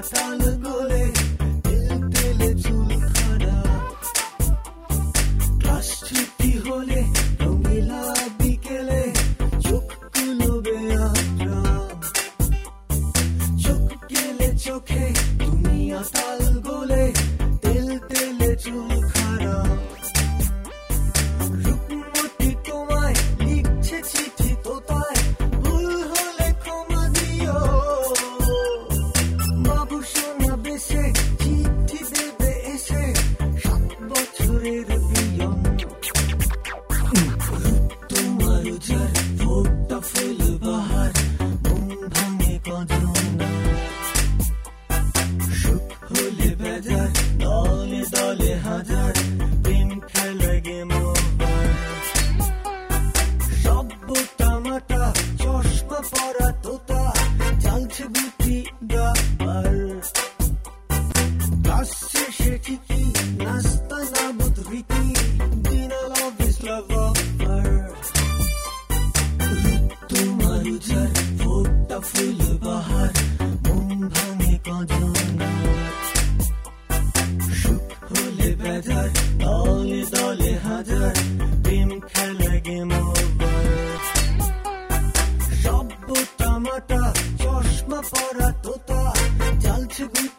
তাল গোলে তেল তেলে চুল খাড়া ক্লাস ছুটি হলে রঙিলা বিকেলে চোখ কুলবে আত্রা চোখ গেলে চোখে দুনিয়া তাল গোলে তেল তেলে চুল খাড়া রূপমতি তোমায় লিখছে চিঠি তোতায় ভুল হলে ক্ষমা দিও বাবু সোনা বেশে চিঠি দেবে এসে 7 বছরের বিয়ন তোমার উজার ফোটা ফুল বাহার মন ভাঙে কজন সুখ হলে বেজার দলে দলে হাজার প্রেম খেলে গেম ওভার সভ্যতা মাটা চশমা পরা তোতা চালছে গুটি গাবার ক্লাস শেষে ঠিকই নাস্তা নাবুদ রীতি ডিনার অফিস লাভ অফার তোমার উজার ফোটা ফুল বাহার মন ভাঙে কজন সুখ হলে বেজার দলে দলে হাজার প্রেম খেলে গেম ওভার সভ্যতা মাটা চশমা পরা তোতা চালছে